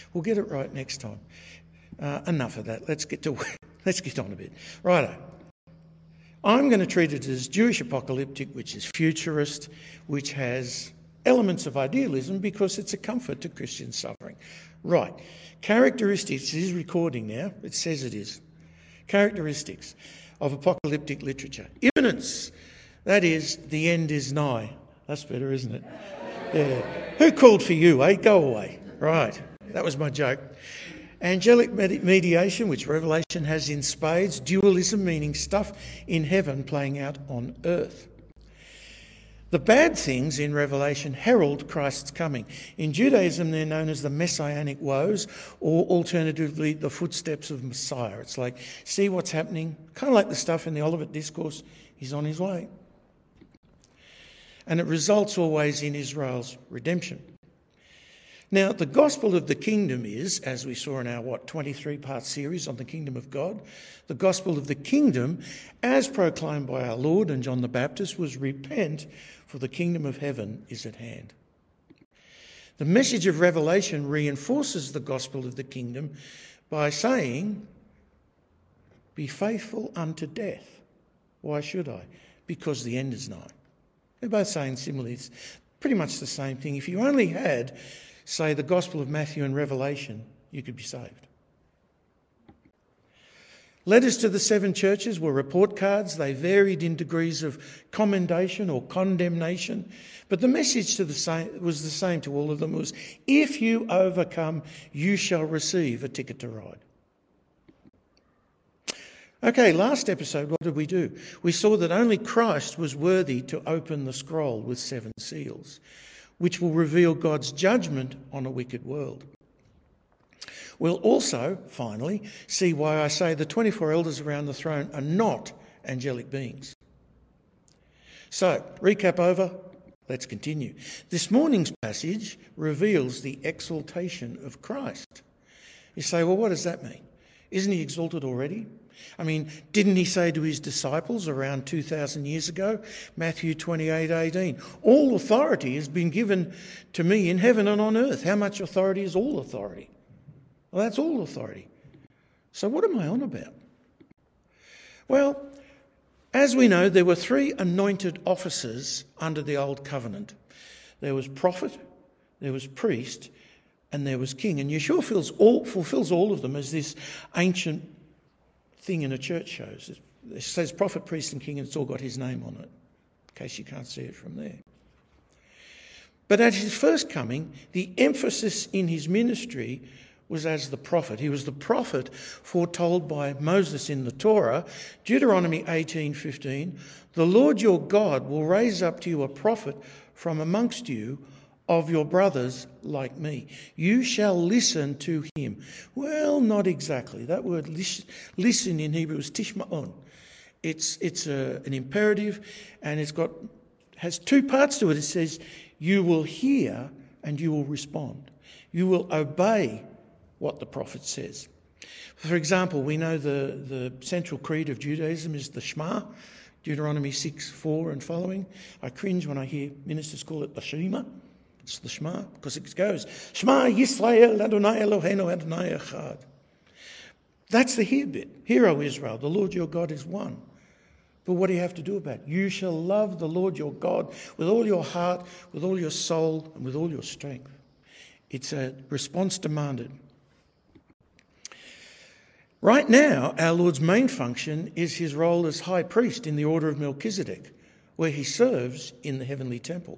We'll get it right next time. Enough of that. Let's get on a bit. Righto. I'm going to treat it as Jewish apocalyptic, which is futurist, which has elements of idealism because it's a comfort to Christian suffering. Right. Characteristics, it is recording now. It says it is. Characteristics of apocalyptic literature. Imminence. That is, the end is nigh. That's better, isn't it? Yeah. Who called for you, eh? Go away. Right. That was my joke. Angelic mediation, which Revelation has in spades. Dualism, meaning stuff in heaven playing out on earth. The bad things in Revelation herald Christ's coming. In Judaism, they're known as the messianic woes, or alternatively, the footsteps of Messiah. It's like, see what's happening? Kind of like the stuff in the Olivet Discourse. He's on his way. And it results always in Israel's redemption. Now, the gospel of the kingdom is, as we saw in our, 23-part series on the kingdom of God, the gospel of the kingdom, as proclaimed by our Lord and John the Baptist, was repent, for the kingdom of heaven is at hand. The message of Revelation reinforces the gospel of the kingdom by saying, be faithful unto death. Why should I? Because the end is nigh. They're both saying similarly, it's pretty much the same thing. If you only had, say, the Gospel of Matthew and Revelation, you could be saved. Letters to the 7 churches were report cards. They varied in degrees of commendation or condemnation. But the message was the same to all of them. It was, if you overcome, you shall receive a ticket to ride. Okay, last episode, what did we do? We saw that only Christ was worthy to open the scroll with 7 seals, which will reveal God's judgment on a wicked world. We'll also, finally, see why I say the 24 elders around the throne are not angelic beings. So, recap over, let's continue. This morning's passage reveals the exaltation of Christ. You say, well, what does that mean? Isn't he exalted already? I mean, didn't he say to his disciples around 2,000 years ago, Matthew 28:18, all authority has been given to me in heaven and on earth. How much authority is all authority? Well, that's all authority. So what am I on about? Well, as we know, there were 3 anointed officers under the Old Covenant. There was prophet, there was priest, and there was king. And Yeshua fulfills all of them as this ancient thing in a church shows. It says prophet, priest and king, and it's all got his name on it, in case you can't see it from there. But at his first coming, the emphasis in his ministry was as the prophet. He was the prophet foretold by Moses in the Torah, Deuteronomy 18:15, the Lord your God will raise up to you a prophet from amongst you of your brothers like me. You shall listen to him. Well, not exactly. That word listen in Hebrew is tishma'on. It's an imperative, and has 2 parts to it. It says, you will hear and you will respond. You will obey what the prophet says. For example, we know the central creed of Judaism is the Shema, Deuteronomy 6:4 and following. I cringe when I hear ministers call it the Shema. It's the Shema, because it goes, Shema Yisrael Adonai Eloheinu Adonai Echad. That's the hear bit. Hear, O Israel, the Lord your God is one. But what do you have to do about it? You shall love the Lord your God with all your heart, with all your soul, and with all your strength. It's a response demanded. Right now, our Lord's main function is his role as high priest in the order of Melchizedek, where he serves in the heavenly temple.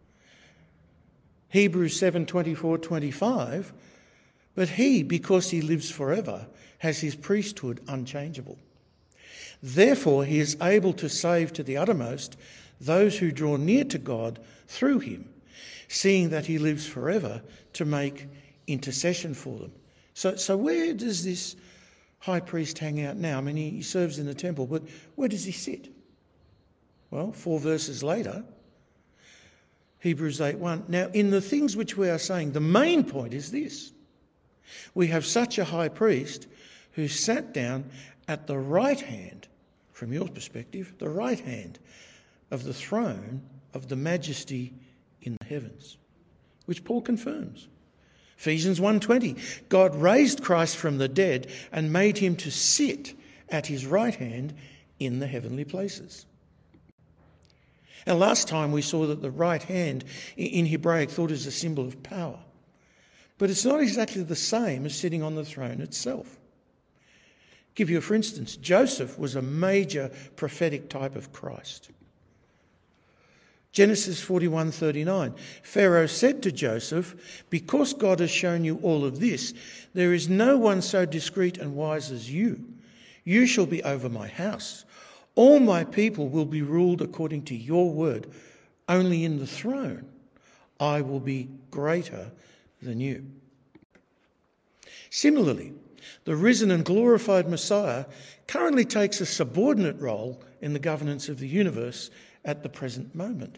Hebrews 7:24-25, but he, because he lives forever, has his priesthood unchangeable. Therefore, he is able to save to the uttermost those who draw near to God through him, seeing that he lives forever to make intercession for them. So where does this high priest hang out now? I mean, he serves in the temple, but where does he sit? Well, 4 verses later, Hebrews 8:1. Now, in the things which we are saying, the main point is this. We have such a high priest who sat down at the right hand, from your perspective, the right hand of the throne of the majesty in the heavens, which Paul confirms. Ephesians 1:20, God raised Christ from the dead and made him to sit at his right hand in the heavenly places. And last time we saw that the right hand in Hebraic thought is a symbol of power. But it's not exactly the same as sitting on the throne itself. Give you for instance, Joseph was a major prophetic type of Christ. Genesis 41:39, Pharaoh said to Joseph, because God has shown you all of this, there is no one so discreet and wise as you. You shall be over my house. All my people will be ruled according to your word. Only in the throne I will be greater than you. Similarly, the risen and glorified Messiah currently takes a subordinate role in the governance of the universe at the present moment.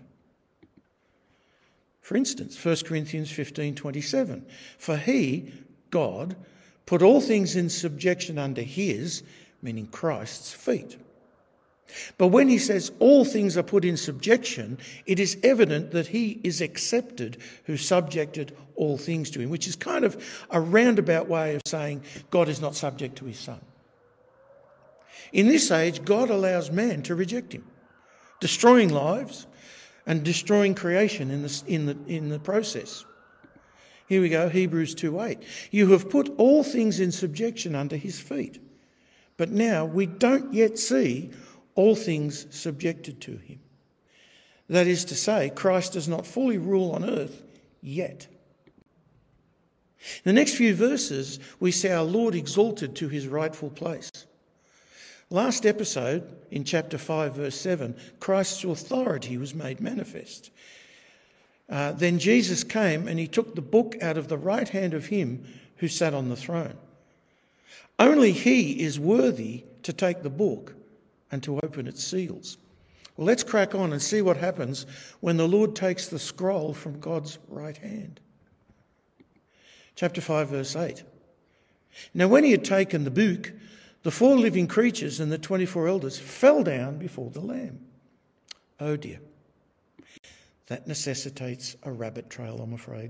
For instance, 1 Corinthians 15:27, for he, God, put all things in subjection under his, meaning Christ's, feet. But when he says all things are put in subjection, it is evident that he is accepted who subjected all things to him, which is kind of a roundabout way of saying God is not subject to his Son. In this age, God allows man to reject him, destroying lives and destroying creation in the process. Here we go, Hebrews 2:8. You have put all things in subjection under his feet. But now we don't yet see all things subjected to him. That is to say, Christ does not fully rule on earth yet. In the next few verses, we see our Lord exalted to his rightful place. Last episode, in chapter 5, verse 7, Christ's authority was made manifest. Then Jesus came and he took the book out of the right hand of him who sat on the throne. Only he is worthy to take the book and to open its seals. Well, let's crack on and see what happens when the Lord takes the scroll from God's right hand. Chapter 5, verse 8. Now when he had taken the book, the 4 living creatures and the 24 elders fell down before the Lamb. Oh dear. That necessitates a rabbit trail, I'm afraid.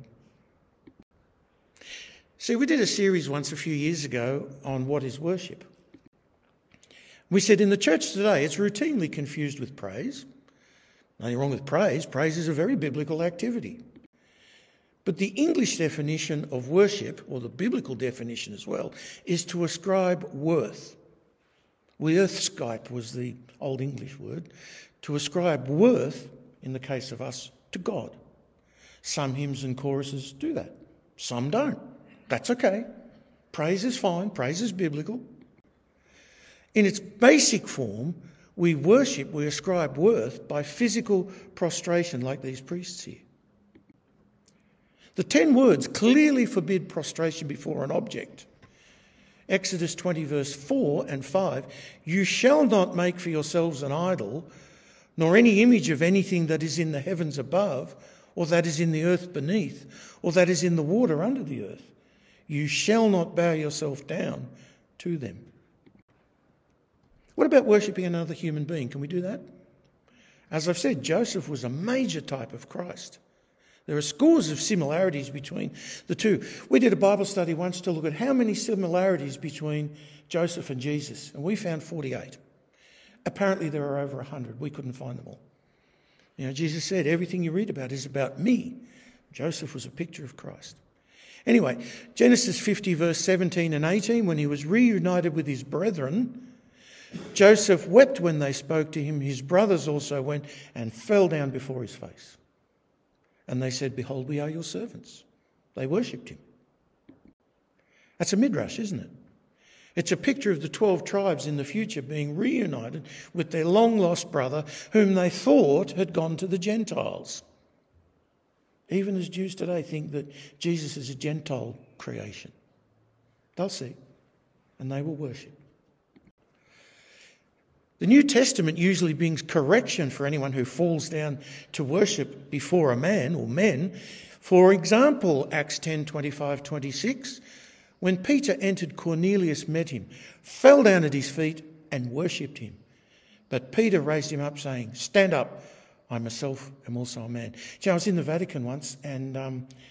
See, we did a series once a few years ago on what is worship. We said in the church today it's routinely confused with praise. Nothing wrong with praise. Praise is a very biblical activity. But the English definition of worship, or the biblical definition as well, is to ascribe worth. Worthskype was the Old English word. To ascribe worth, in the case of us, to God. Some hymns and choruses do that. Some don't. That's okay. Praise is fine. Praise is biblical. In its basic form, we worship, we ascribe worth by physical prostration like these priests here. The 10 words clearly forbid prostration before an object. Exodus 20 verse 4 and 5, you shall not make for yourselves an idol, nor any image of anything that is in the heavens above, or that is in the earth beneath, or that is in the water under the earth. You shall not bow yourself down to them. What about worshipping another human being? Can we do that? As I've said, Joseph was a major type of Christ. There are scores of similarities between the two. We did a Bible study once to look at how many similarities between Joseph and Jesus, and we found 48. Apparently there are over 100. We couldn't find them all. You know, Jesus said, everything you read about is about me. Joseph was a picture of Christ. Anyway, Genesis 50 verse 17 and 18, when he was reunited with his brethren, Joseph wept when they spoke to him. His brothers also went and fell down before his face. And they said, behold, we are your servants. They worshipped him. That's a midrash, isn't it? It's a picture of the 12 tribes in the future being reunited with their long-lost brother whom they thought had gone to the Gentiles. Even as Jews today think that Jesus is a Gentile creation. They'll see, and they will worship. The New Testament usually brings correction for anyone who falls down to worship before a man or men. For example, Acts 10:25-26, when Peter entered, Cornelius met him, fell down at his feet and worshipped him. But Peter raised him up, saying, stand up, I myself am also a man. You know, I was in the Vatican once, and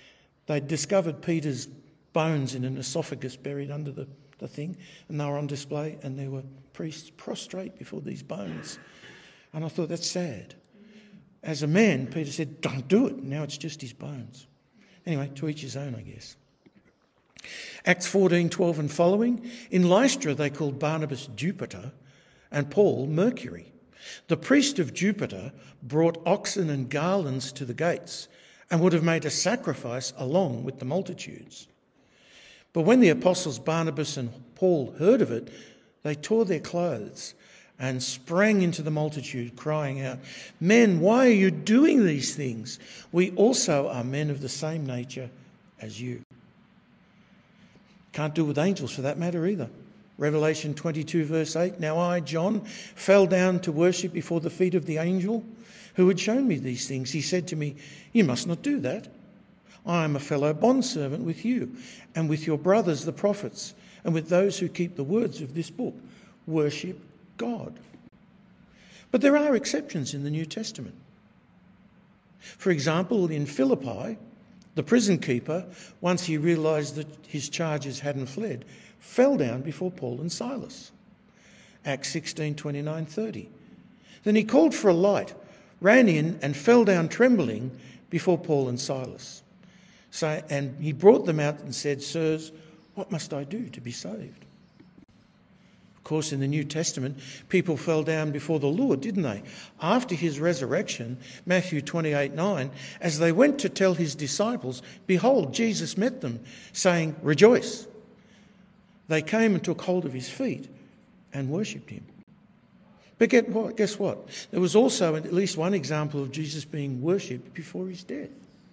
They'd discovered Peter's bones in an esophagus buried under the thing, and they were on display, and there were priests prostrate before these bones. And I thought, that's sad. As a man, Peter said, don't do it. Now it's just his bones. Anyway, to each his own, I guess. Acts 14:12 and following. In Lystra they called Barnabas Jupiter and Paul Mercury. The priest of Jupiter brought oxen and garlands to the gates and would have made a sacrifice along with the multitudes. But when the apostles Barnabas and Paul heard of it, they tore their clothes and sprang into the multitude, crying out, "Men, why are you doing these things? We also are men of the same nature as you." Can't do with angels for that matter either. Revelation 22 verse 8, "Now I, John, fell down to worship before the feet of the angel who had shown me these things. He said to me, 'You must not do that. I am a fellow bondservant with you and with your brothers the prophets and with those who keep the words of this book. Worship God.'" But there are exceptions in the New Testament. For example, in Philippi, the prison keeper, once he realised that his charges hadn't fled, fell down before Paul and Silas. Acts 16:29-30. Then he called for a light, ran in and fell down trembling before Paul and Silas. And he brought them out and said, "Sirs, what must I do to be saved?" Of course, in the New Testament, people fell down before the Lord, didn't they? After his resurrection, Matthew 28:9, as they went to tell his disciples, behold, Jesus met them, saying, "Rejoice." They came and took hold of his feet and worshipped him. But guess what? There was also at least one example of Jesus being worshipped before his death.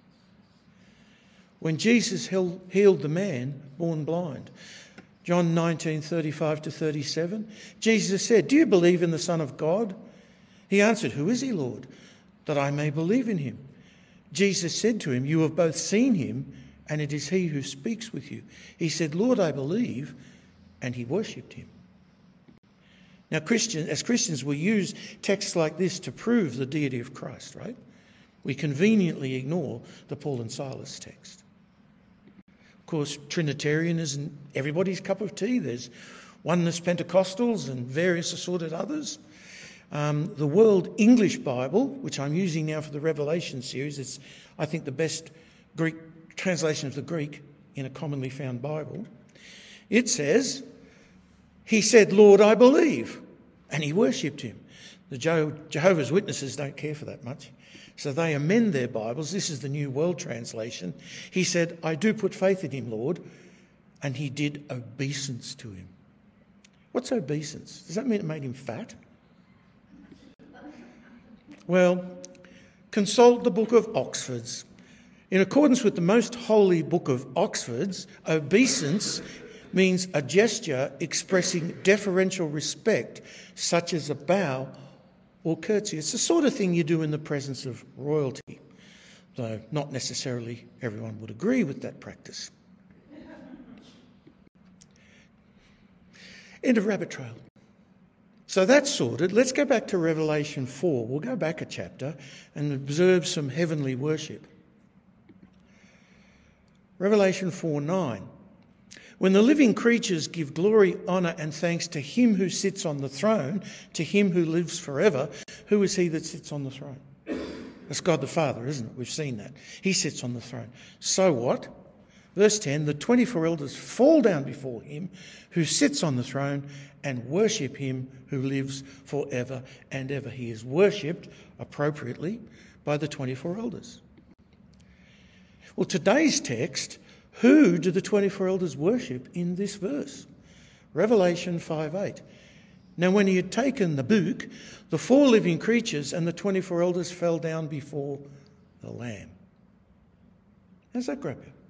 When Jesus healed the man born blind, John 19:35-37, Jesus said, "Do you believe in the Son of God?" He answered, "Who is he, Lord, that I may believe in him?" Jesus said to him, "You have both seen him, and it is he who speaks with you." He said, "Lord, I believe," and he worshipped him. Now, as Christians, we use texts like this to prove the deity of Christ, right? We conveniently ignore the Paul and Silas text. Of course, Trinitarian isn't everybody's cup of tea. There's oneness Pentecostals and various assorted others. The World English Bible, which I'm using now for the Revelation series, it's, I think, the best Greek translation of the Greek in a commonly found Bible. It says, "He said, 'Lord, I believe,' and he worshipped him." The Jehovah's Witnesses don't care for that much, so they amend their Bibles. This is the New World Translation. He said, "I do put faith in him, Lord," and he did obeisance to him. What's obeisance? Does that mean it made him fat? Well, consult the Book of Oxford's. In accordance with the most holy Book of Oxford's, obeisance means a gesture expressing deferential respect, such as a bow or curtsy. It's the sort of thing you do in the presence of royalty, though not necessarily everyone would agree with that practice. End of rabbit trail. So that's sorted. Let's go back to Revelation 4. We'll go back a chapter and observe some heavenly worship. Revelation 4:9. When the living creatures give glory, honour and thanks to him who sits on the throne, to him who lives forever. Who is he that sits on the throne? That's God the Father, isn't it? We've seen that. He sits on the throne. So what? Verse 10, the 24 elders fall down before him who sits on the throne and worship him who lives forever and ever. He is worshipped appropriately by the 24 elders. Well, today's text, who do the 24 elders worship in this verse? Revelation 5:8. Now when he had taken the book, the 4 living creatures and the 24 elders fell down before the Lamb. How's that grab you?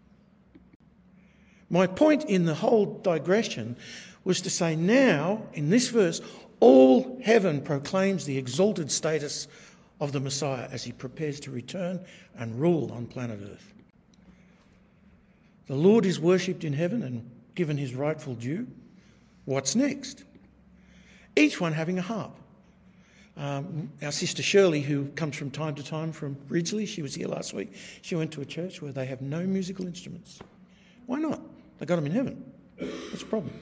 My point in the whole digression was to say now, in this verse, all heaven proclaims the exalted status of the Messiah as he prepares to return and rule on planet Earth. The Lord is worshipped in heaven and given his rightful due. What's next? Each one having a harp. Our sister Shirley, who comes from time to time from Ridgely, she was here last week. She went to a church where they have no musical instruments. Why not? They got them in heaven. What's the problem?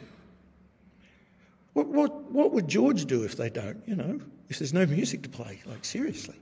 What would George do if they don't, if there's no music to play? Like, seriously.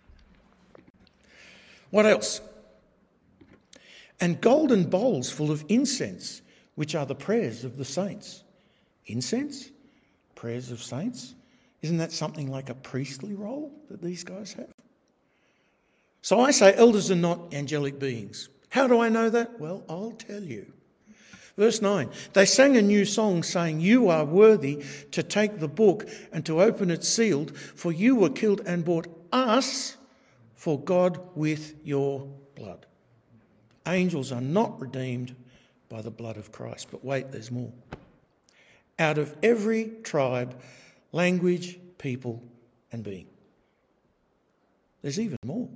What else? And golden bowls full of incense, which are the prayers of the saints. Incense? Prayers of saints? Isn't that something like a priestly role that these guys have? So I say elders are not angelic beings. How do I know that? Well, I'll tell you. Verse 9, they sang a new song saying, "You are worthy to take the book and to open its sealed, for you were killed and bought us for God with your blood." Angels are not redeemed by the blood of Christ. But wait, there's more. Out of every tribe, language, people and being. There's even more.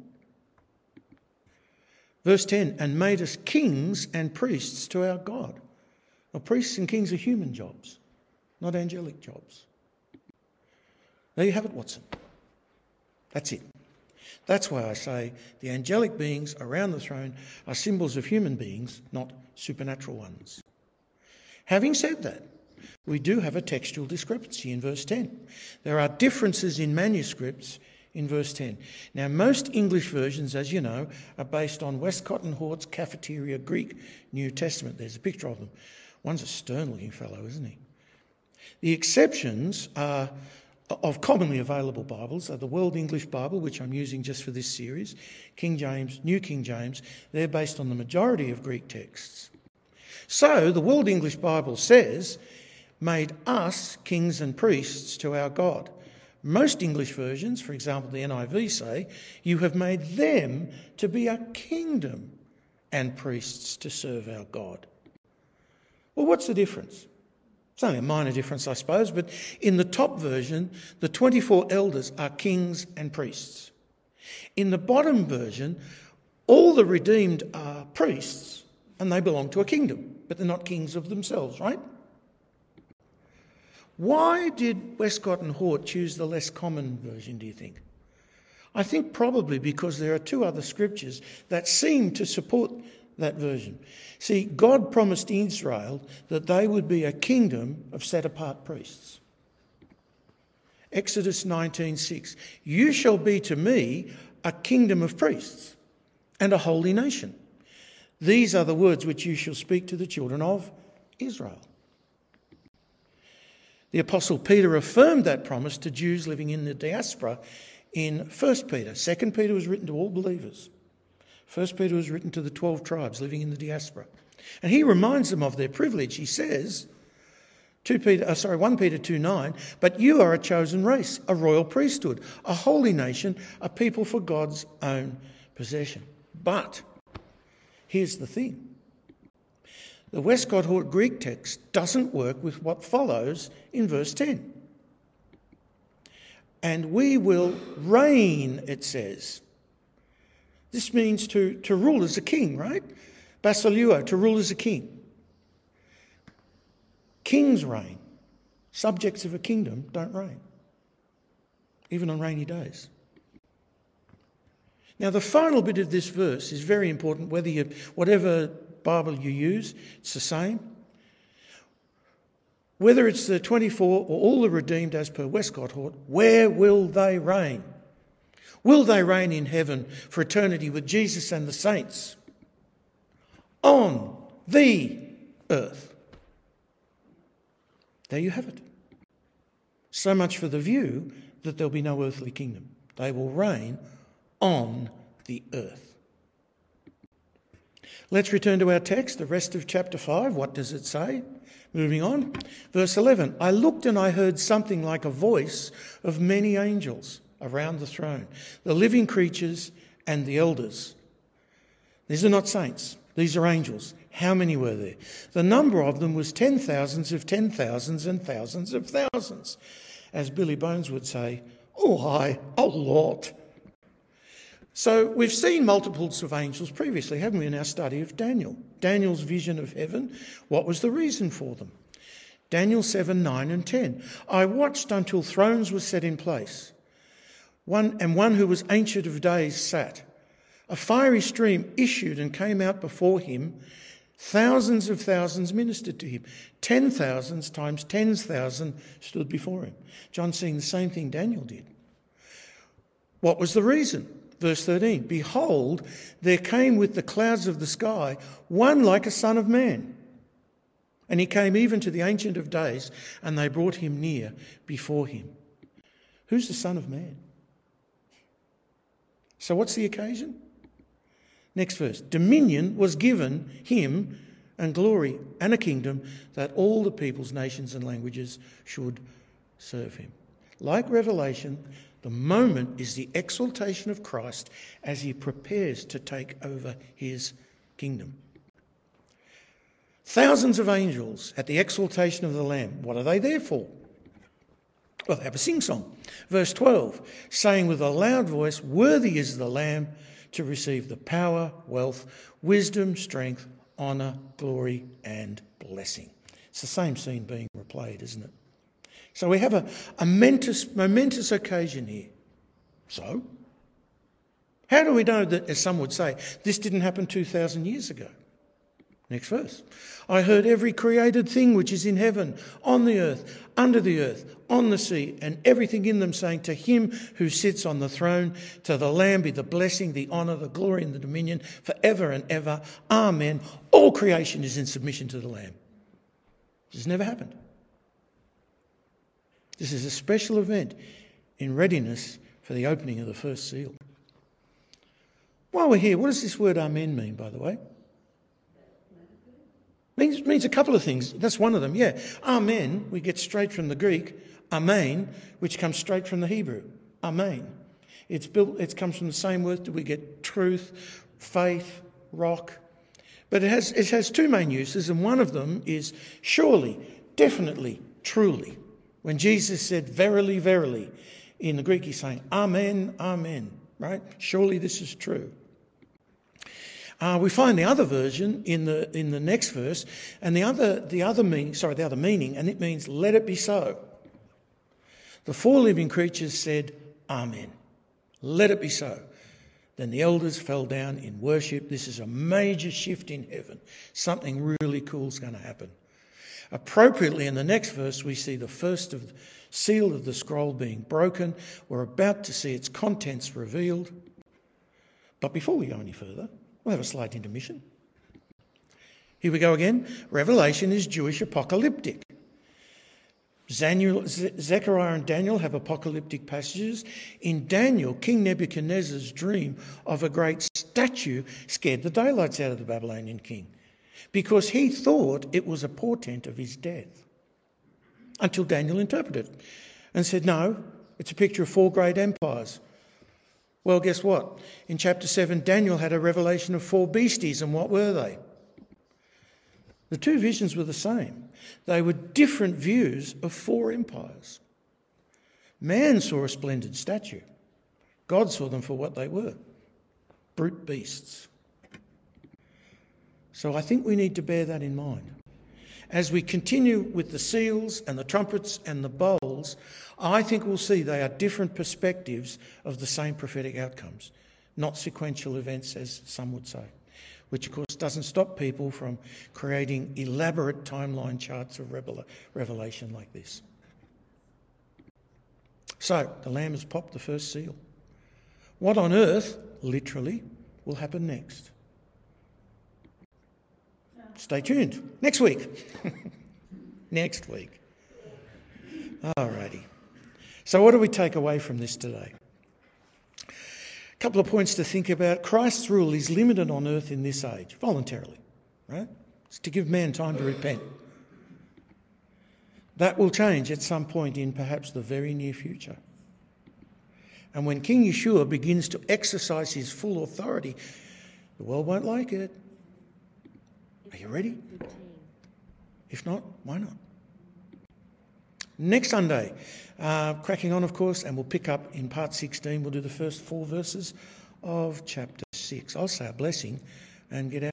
Verse 10, and made us kings and priests to our God. Now, priests and kings are human jobs, not angelic jobs. There you have it, Watson. That's it. That's why I say the angelic beings around the throne are symbols of human beings, not supernatural ones. Having said that, we do have a textual discrepancy in verse 10. There are differences in manuscripts in verse 10. Now, most English versions, as you know, are based on Westcott and Hort's Cafeteria Greek New Testament. There's a picture of them. One's a stern-looking fellow, isn't he? The exceptions are of commonly available Bibles are the World English Bible, which I'm using just for this series, King James, New King James. They're based on the majority of Greek texts. So the World English Bible says, made us kings and priests to our God. Most English versions, for example the NIV, say, you have made them to be a kingdom and priests to serve our God. Well, what's the difference? It's only a minor difference, I suppose, but in the top version, the 24 elders are kings and priests. In the bottom version, all the redeemed are priests and they belong to a kingdom, but they're not kings of themselves, right? Why did Westcott and Hort choose the less common version, do you think? I think probably because there are two other scriptures that seem to support that version. See, God promised Israel that they would be a kingdom of set-apart priests. Exodus 19:6, you shall be to me a kingdom of priests and a holy nation. These are the words which you shall speak to the children of Israel. The Apostle Peter affirmed that promise to Jews living in the diaspora in 1 Peter. 2 Peter was written to all believers. 1 Peter was written to the 12 tribes living in the diaspora. And he reminds them of their privilege. He says, 1 Peter 2:9, but you are a chosen race, a royal priesthood, a holy nation, a people for God's own possession. But here's the thing. The Westcott Hort Greek text doesn't work with what follows in verse 10. And we will reign, it says. This means to rule as a king, right? Basileua, to rule as a king. Kings reign. Subjects of a kingdom don't reign, even on rainy days. Now, the final bit of this verse is very important, whatever Bible you use, it's the same. Whether it's the 24 or all the redeemed as per Westcott Hort, where will they reign? Will they reign in heaven for eternity with Jesus and the saints? On the earth. There you have it. So much for the view that there'll be no earthly kingdom. They will reign on the earth. Let's return to our text, the rest of chapter 5. What does it say? Moving on. Verse 11. I looked and I heard something like a voice of many angels around the throne, the living creatures and the elders. These are not saints. These are angels. How many were there? The number of them was 10,000s of 10,000s and thousands of thousands. As Billy Bones would say, a lot. So we've seen multiples of angels previously, haven't we, in our study of Daniel? Daniel's vision of heaven, what was the reason for them? Daniel 7, 9 and 10. I watched until thrones were set in place. one who was ancient of days sat. A fiery stream issued and came out before him. Thousands of thousands ministered to him. 10,000 times 10,000 stood before him. John's seeing the same thing Daniel did. What was the reason? Verse 13, behold, there came with the clouds of the sky one like a son of man. And he came even to the Ancient of Days, and they brought him near before him. Who's the Son of Man? So what's the occasion? Next verse. Dominion was given him, and glory and a kingdom, that all the peoples, nations and languages should serve him. Like Revelation, the moment is the exaltation of Christ as he prepares to take over his kingdom. Thousands of angels at the exaltation of the Lamb. What are they there for? Well, they have a sing-song. Verse 12, saying with a loud voice, worthy is the Lamb to receive the power, wealth, wisdom, strength, honour, glory and blessing. It's the same scene being replayed, isn't it? So we have a momentous occasion here. So, how do we know that, as some would say, this didn't happen 2,000 years ago? Next verse. I heard every created thing which is in heaven, on the earth, under the earth, on the sea, and everything in them, saying, to him who sits on the throne, to the Lamb be the blessing, the honour, the glory and the dominion forever and ever. Amen. All creation is in submission to the Lamb. This has never happened. This is a special event in readiness for the opening of the first seal. While we're here, what does this word amen mean, by the way? It means a couple of things. That's one of them, yeah. Amen, we get straight from the Greek. Amen, which comes straight from the Hebrew. Amen. It comes from the same word that we get truth, faith, rock. But it has two main uses, and one of them is surely, definitely, truly. When Jesus said, verily, verily, in the Greek he's saying, amen, amen, right? Surely this is true. We find the other version in the next verse, and the other meaning, and it means let it be so. The four living creatures said, amen. Let it be so. Then the elders fell down in worship. This is a major shift in heaven. Something really cool is going to happen. Appropriately, in the next verse, we see the first seal of the scroll being broken. We're about to see its contents revealed. But before we go any further, we'll have a slight intermission. Here we go again. Revelation is Jewish apocalyptic. Zechariah and Daniel have apocalyptic passages. In Daniel, King Nebuchadnezzar's dream of a great statue scared the daylights out of the Babylonian king because he thought it was a portent of his death. Until Daniel interpreted it and said, no, it's a picture of four great empires. Well, guess what? In chapter 7, Daniel had a revelation of four beasties, and what were they? The two visions were the same. They were different views of four empires. Man saw a splendid statue. God saw them for what they were, brute beasts. So I think we need to bear that in mind. As we continue with the seals and the trumpets and the bowls, I think we'll see they are different perspectives of the same prophetic outcomes, not sequential events as some would say, which of course doesn't stop people from creating elaborate timeline charts of revelation like this. So, the Lamb has popped the first seal. What on earth, literally, will happen next? Stay tuned. Next week. Next week. Alrighty. So what do we take away from this today? A couple of points to think about. Christ's rule is limited on earth in this age, voluntarily, right? It's to give man time to repent. That will change at some point in perhaps the very near future. And when King Yeshua begins to exercise his full authority, the world won't like it. Are you ready? If not, why not? Next Sunday, cracking on, of course, and we'll pick up in part 16. We'll do the first 4 verses of chapter 6. I'll say a blessing and get out.